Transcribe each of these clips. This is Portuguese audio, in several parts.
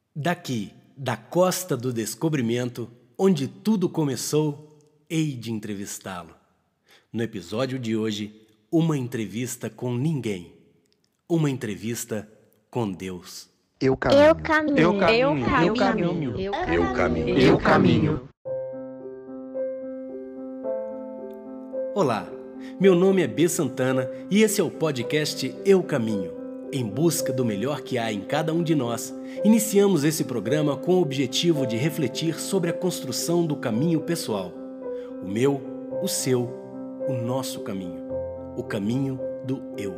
Daqui, da Costa do Descobrimento, onde tudo começou, hei de entrevistá-lo. No episódio de hoje, uma entrevista com ninguém. Uma entrevista com Deus. Eu caminho. Eu caminho. Eu caminho. Eu caminho. Eu caminho. Eu caminho. Olá, meu nome é B. Santana e esse é o podcast Eu Caminho. Em busca do melhor que há em cada um de nós, iniciamos esse programa com o objetivo de refletir sobre a construção do caminho pessoal. O meu, o seu, o nosso caminho. O caminho do eu.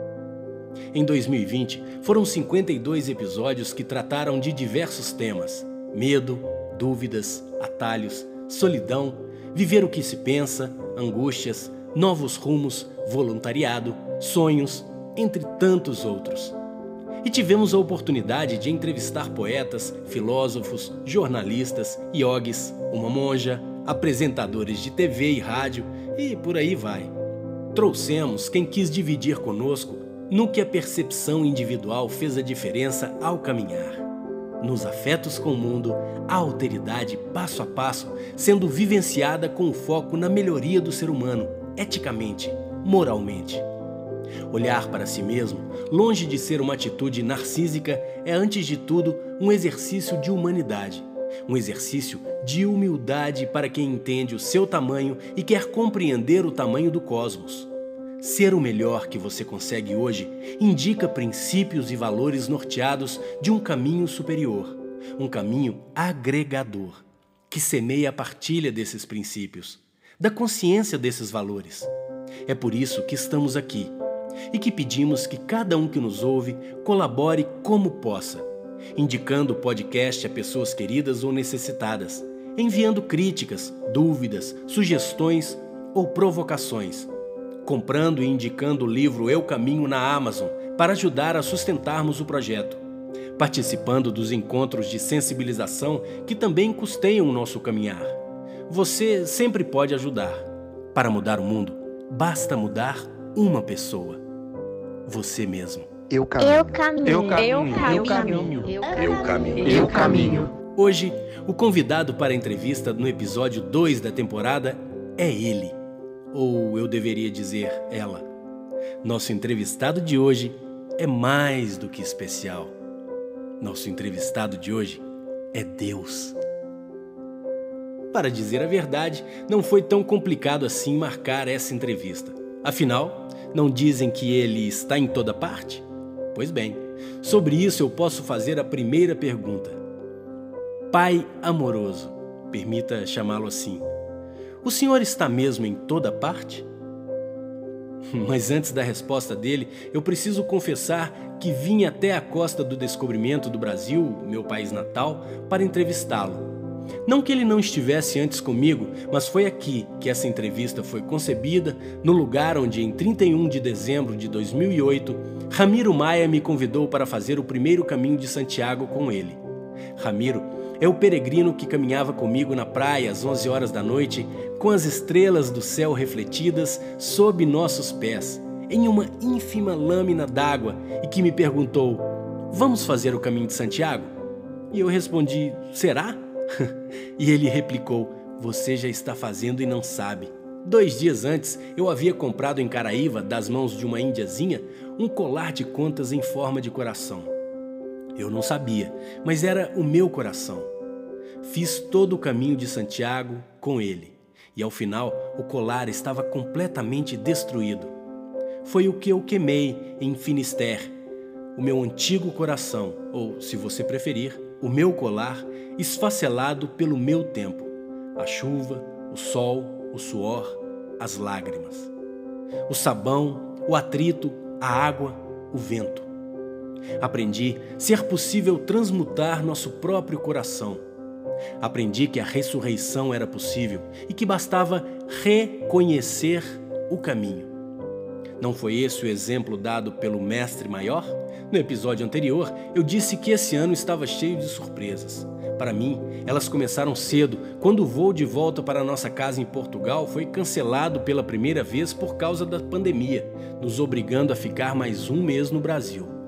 Em 2020, foram 52 episódios que trataram de diversos temas: medo, dúvidas, atalhos, solidão, viver o que se pensa, angústias, novos rumos, voluntariado, sonhos, entre tantos outros. E tivemos a oportunidade de entrevistar poetas, filósofos, jornalistas, iogues, uma monja, apresentadores de TV e rádio e por aí vai. Trouxemos quem quis dividir conosco no que a percepção individual fez a diferença ao caminhar. Nos afetos com o mundo, a alteridade passo a passo sendo vivenciada com o foco na melhoria do ser humano, eticamente, moralmente. Olhar para si mesmo, longe de ser uma atitude narcísica, é antes de tudo um exercício de humanidade, um exercício de humildade para quem entende o seu tamanho e quer compreender o tamanho do cosmos. Ser o melhor que você consegue hoje indica princípios e valores norteados de um caminho superior, um caminho agregador, que semeia a partilha desses princípios, da consciência desses valores. É por isso que estamos aqui e que pedimos que cada um que nos ouve colabore como possa, indicando o podcast a pessoas queridas ou necessitadas, enviando críticas, dúvidas, sugestões ou provocações, comprando e indicando o livro Eu Caminho na Amazon para ajudar a sustentarmos o projeto, participando dos encontros de sensibilização que também custeiam o nosso caminhar. Você sempre pode ajudar. Para mudar o mundo, basta mudar uma pessoa. Você mesmo. Eu caminho. Eu caminho. Eu caminho. Eu caminho. Eu caminho. Eu caminho. Hoje, o convidado para a entrevista no episódio 2 da temporada é ele. Ou eu deveria dizer ela. Nosso entrevistado de hoje é mais do que especial. Nosso entrevistado de hoje é Deus. Para dizer a verdade, não foi tão complicado assim marcar essa entrevista. Afinal, não dizem que ele está em toda parte? Pois bem, sobre isso eu posso fazer a primeira pergunta. Pai amoroso, permita chamá-lo assim. O senhor está mesmo em toda parte? Mas antes da resposta dele, eu preciso confessar que vim até a Costa do Descobrimento do Brasil, meu país natal, para entrevistá-lo. Não que ele não estivesse antes comigo, mas foi aqui que essa entrevista foi concebida, no lugar onde, em 31 de dezembro de 2008, Ramiro Maia me convidou para fazer o primeiro caminho de Santiago com ele. Ramiro é o peregrino que caminhava comigo na praia às 11 horas da noite, com as estrelas do céu refletidas sob nossos pés, em uma ínfima lâmina d'água, e que me perguntou: "Vamos fazer o caminho de Santiago?" E eu respondi: "Será?" E ele replicou: "Você já está fazendo e não sabe. 2 dias antes, eu havia comprado em Caraíva, das mãos de uma índiazinha, um colar de contas em forma de coração. Eu não sabia, mas era o meu coração. Fiz todo o caminho de Santiago com ele, e ao final o colar estava completamente destruído. Foi o que eu queimei em Finisterre, o meu antigo coração, ou, se você preferir, o meu colar, esfacelado pelo meu tempo, a chuva, o sol, o suor, as lágrimas, o sabão, o atrito, a água, o vento. Aprendi ser possível transmutar nosso próprio coração. Aprendi que a ressurreição era possível e que bastava reconhecer o caminho. Não foi esse o exemplo dado pelo Mestre Maior? No episódio anterior, eu disse que esse ano estava cheio de surpresas. Para mim, elas começaram cedo, quando o voo de volta para nossa casa em Portugal foi cancelado pela primeira vez por causa da pandemia, nos obrigando a ficar mais um mês no Brasil.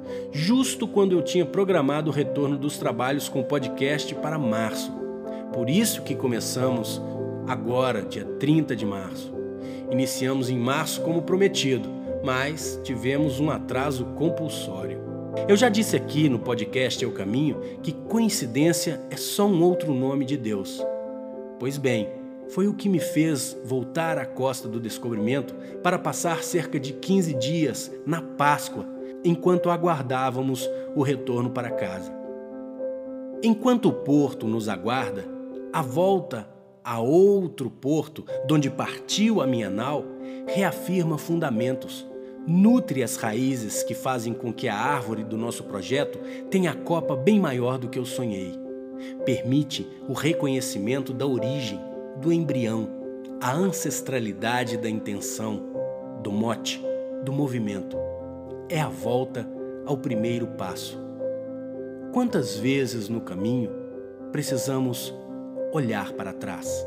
justo quando eu tinha programado o retorno dos trabalhos com o podcast para março. Por isso que começamos agora, dia 30 de março. Iniciamos em março como prometido, mas tivemos um atraso compulsório. Eu já disse aqui no podcast É o Caminho que coincidência é só um outro nome de Deus. Pois bem, foi o que me fez voltar à Costa do Descobrimento para passar cerca de 15 dias na Páscoa, enquanto aguardávamos o retorno para casa. Enquanto o porto nos aguarda, a volta a outro porto, donde partiu a minha nau, reafirma fundamentos, nutre as raízes que fazem com que a árvore do nosso projeto tenha a copa bem maior do que eu sonhei. Permite o reconhecimento da origem, do embrião, a ancestralidade da intenção, do mote, do movimento. É a volta ao primeiro passo. Quantas vezes no caminho precisamos olhar para trás?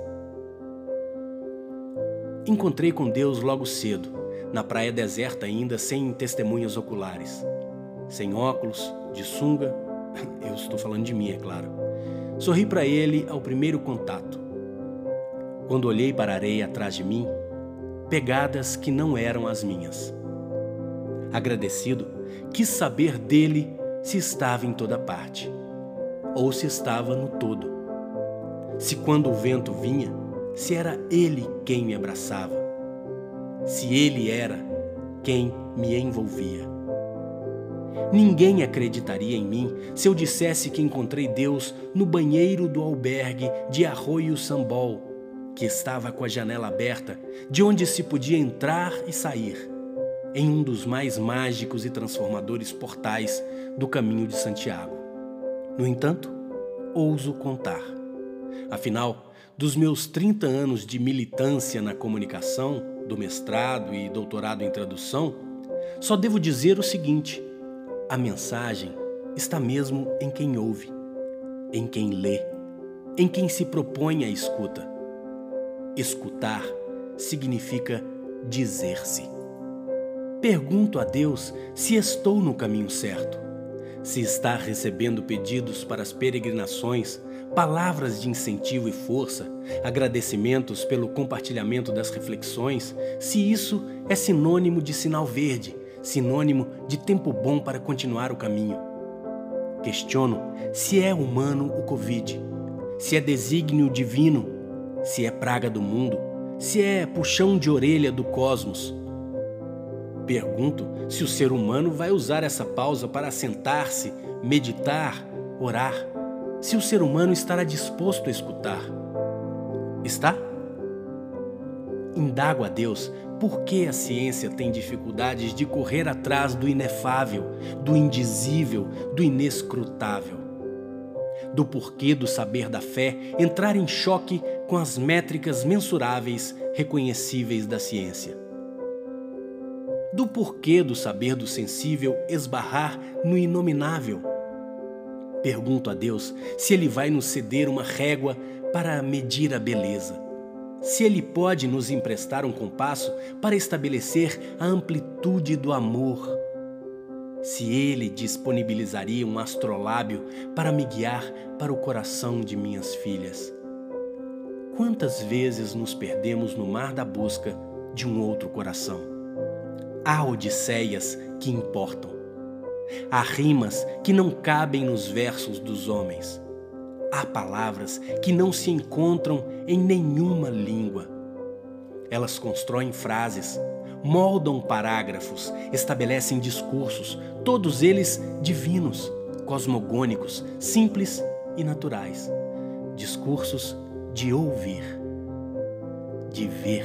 Encontrei com Deus logo cedo, na praia deserta ainda, sem testemunhas oculares. Sem óculos, de sunga, eu estou falando de mim, é claro. Sorri para ele ao primeiro contato. Quando olhei para a areia atrás de mim, pegadas que não eram as minhas. Agradecido, quis saber dele se estava em toda parte, ou se estava no todo. Se quando o vento vinha, se era ele quem me abraçava, se ele era quem me envolvia. Ninguém acreditaria em mim se eu dissesse que encontrei Deus no banheiro do albergue de Arroio Sambol, que estava com a janela aberta, de onde se podia entrar e sair, em um dos mais mágicos e transformadores portais do Caminho de Santiago. No entanto, ouso contar. Afinal, dos meus 30 anos de militância na comunicação, do mestrado e doutorado em tradução, só devo dizer o seguinte: a mensagem está mesmo em quem ouve, em quem lê, em quem se propõe à escuta. Escutar significa dizer-se. Pergunto a Deus se estou no caminho certo, se está recebendo pedidos para as peregrinações, palavras de incentivo e força, agradecimentos pelo compartilhamento das reflexões, se isso é sinônimo de sinal verde, sinônimo de tempo bom para continuar o caminho. Questiono se é humano o Covid, se é desígnio divino, se é praga do mundo, se é puxão de orelha do cosmos. Pergunto se o ser humano vai usar essa pausa para assentar-se, meditar, orar, se o ser humano estará disposto a escutar. Está? Indago a Deus por que a ciência tem dificuldades de correr atrás do inefável, do indizível, do inescrutável. Do porquê do saber da fé entrar em choque com as métricas mensuráveis, reconhecíveis da ciência. Do porquê do saber do sensível esbarrar no inominável. Pergunto a Deus se Ele vai nos ceder uma régua para medir a beleza, se Ele pode nos emprestar um compasso para estabelecer a amplitude do amor, se Ele disponibilizaria um astrolábio para me guiar para o coração de minhas filhas. Quantas vezes nos perdemos no mar da busca de um outro coração? Há odisseias que importam. Há rimas que não cabem nos versos dos homens. Há palavras que não se encontram em nenhuma língua. Elas constroem frases, moldam parágrafos, estabelecem discursos, todos eles divinos, cosmogônicos, simples e naturais. Discursos de ouvir, de ver,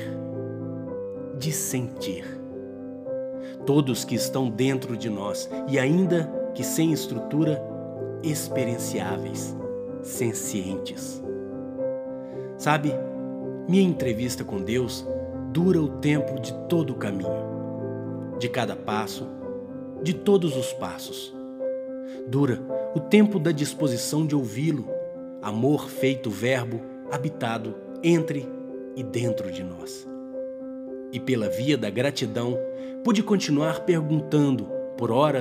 de sentir. Todos que estão dentro de nós e ainda que sem estrutura, experienciáveis, sencientes. Sabe, minha entrevista com Deus dura o tempo de todo o caminho, de cada passo, de todos os passos. Dura o tempo da disposição de ouvi-lo, amor feito verbo habitado entre e dentro de nós. E pela via da gratidão, pude continuar perguntando, por horas,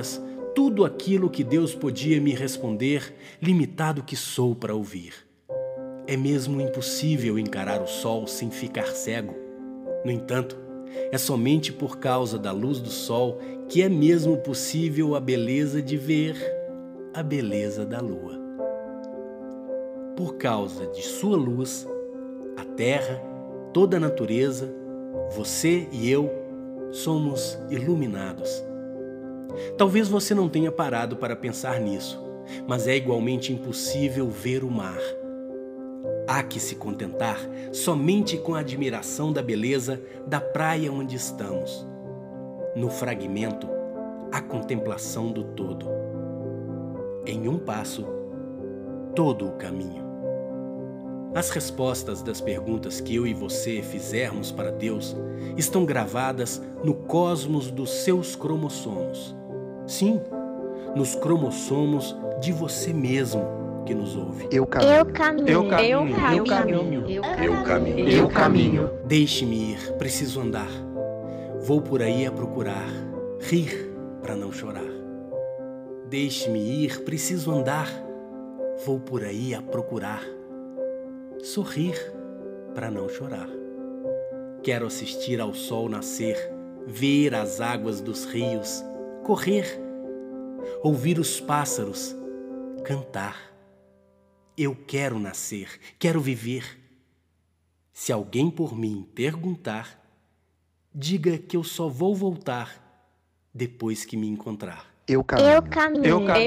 tudo aquilo que Deus podia me responder, limitado que sou para ouvir. É mesmo impossível encarar o sol sem ficar cego. No entanto, é somente por causa da luz do sol que é mesmo possível a beleza de ver a beleza da lua. Por causa de sua luz, a terra, toda a natureza, você e eu somos iluminados. Talvez você não tenha parado para pensar nisso, mas é igualmente impossível ver o mar. Há que se contentar somente com a admiração da beleza da praia onde estamos. No fragmento, a contemplação do todo. Em um passo, todo o caminho. As respostas das perguntas que eu e você fizermos para Deus estão gravadas no cosmos dos seus cromossomos. Sim, nos cromossomos de você mesmo que nos ouve. Eu caminho. Eu caminho. Eu caminho. Eu caminho. Deixe-me ir, preciso andar. Vou por aí a procurar, rir para não chorar. Deixe-me ir, preciso andar. Vou por aí a procurar, sorrir para não chorar. Quero assistir ao sol nascer, ver as águas dos rios correr, ouvir os pássaros cantar. Eu quero nascer, quero viver. Se alguém por mim perguntar, diga que eu só vou voltar depois que me encontrar. Eu caminho. Eu caminho.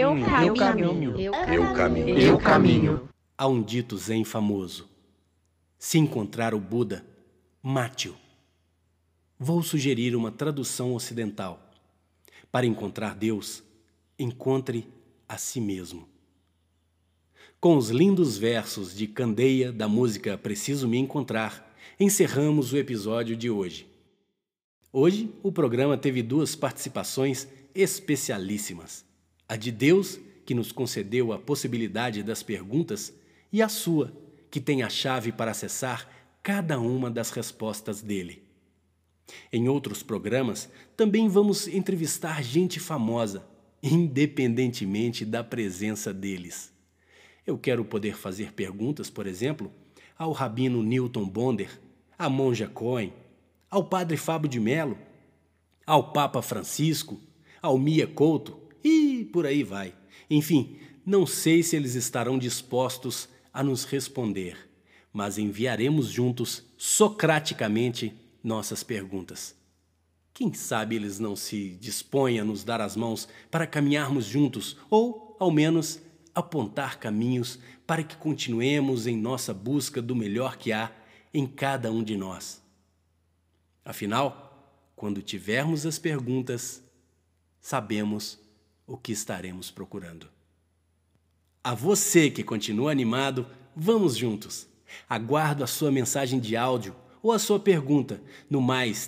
Eu caminho. Há um dito zen famoso: se encontrar o Buda, mate-o. Vou sugerir uma tradução ocidental. Para encontrar Deus, encontre a si mesmo. Com os lindos versos de Candeia da música Preciso Me Encontrar, encerramos o episódio de hoje. Hoje, o programa teve duas participações especialíssimas. A de Deus, que nos concedeu a possibilidade das perguntas, e a sua, que tem a chave para acessar cada uma das respostas dele. Em outros programas, também vamos entrevistar gente famosa, independentemente da presença deles. Eu quero poder fazer perguntas, por exemplo, ao rabino Newton Bonder, à monja Cohen, ao padre Fábio de Mello, ao Papa Francisco, ao Mia Couto e por aí vai. Enfim, não sei se eles estarão dispostos a nos responder, mas enviaremos juntos, socraticamente, nossas perguntas. Quem sabe eles não se dispõem a nos dar as mãos para caminharmos juntos ou, ao menos, apontar caminhos para que continuemos em nossa busca do melhor que há em cada um de nós. Afinal, quando tivermos as perguntas, sabemos o que estaremos procurando. A você que continua animado, vamos juntos. Aguardo a sua mensagem de áudio ou a sua pergunta no mais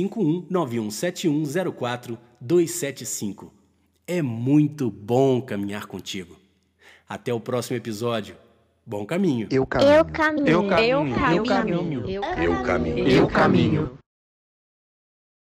351-9171-04-275. É muito bom caminhar contigo. Até o próximo episódio. Bom caminho. Eu caminho. Eu caminho. Eu caminho. Eu caminho.